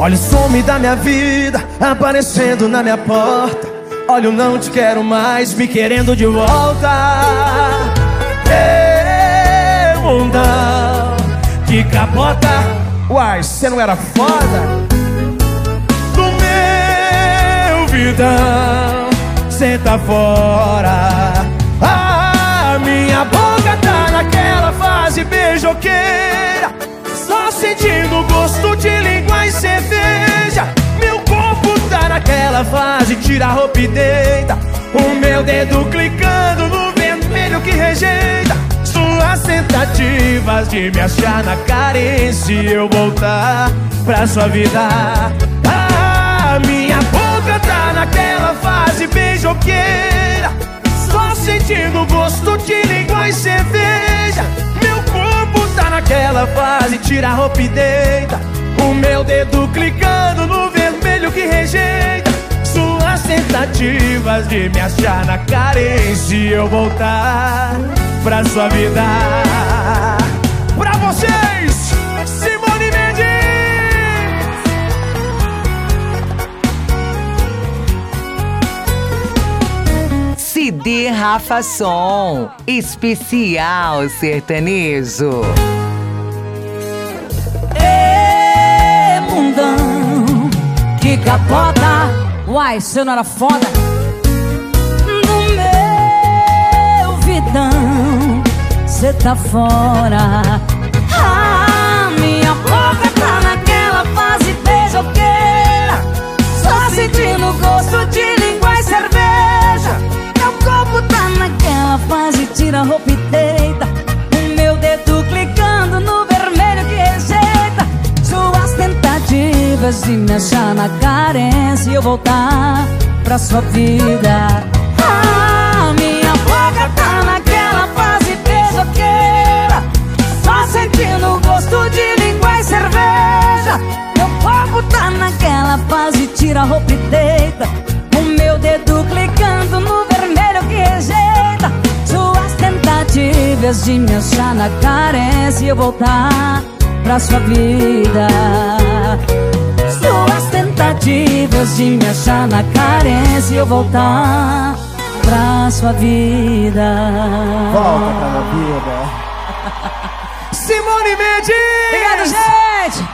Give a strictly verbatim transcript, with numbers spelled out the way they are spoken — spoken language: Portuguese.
Olha o some da minha vida aparecendo na minha porta. Olha, eu não te quero mais, me querendo de volta. Ei, mundão, que capota. Uai, cê não era foda? Do meu vidão, cê tá fora. Ah, minha boca tá naquela fase beijoqueira, só sentindo o gosto de língua e cerveja. Meu corpo tá naquela fase, tira a roupa e deita. O meu dedo clicando no vermelho que rejeita suas tentativas de me achar na carência e eu voltar pra sua vida. Ah, minha boca tá naquela fase beijoqueira, só sentindo o gosto de língua e cerveja. Meu corpo tá naquela fase, tira a roupa e deita. O meu dedo clicando no vermelho que rejeita suas tentativas de me achar na carência e eu voltar pra sua vida. Pra vocês, Simone Mendes! C D Rafa Som, especial sertanejo. Ê, mundão, que capota. Uai, cê não era foda? No meu vidão, cê tá fora. Ah, minha boca tá naquela fase beijoqueira, só sentindo o gosto de língua e cerveja. Meu corpo tá naquela fase, tira a roupa e deita. O meu dedo clicando no vermelho que rejeita suas tentativas de me achar na carência e eu voltar pra sua vida. Ah, minha boca tá naquela fase beijoqueira, só sentindo o gosto de língua e cerveja. Meu corpo tá naquela fase, tira a roupa e deita. O meu dedo clicando no vermelho que rejeita suas tentativas de me achar na carência e eu voltar pra sua vida. Suas tentativas de me achar na carência e eu voltar pra sua vida. Volta pra minha vida. Simone Mendes! Obrigado, gente!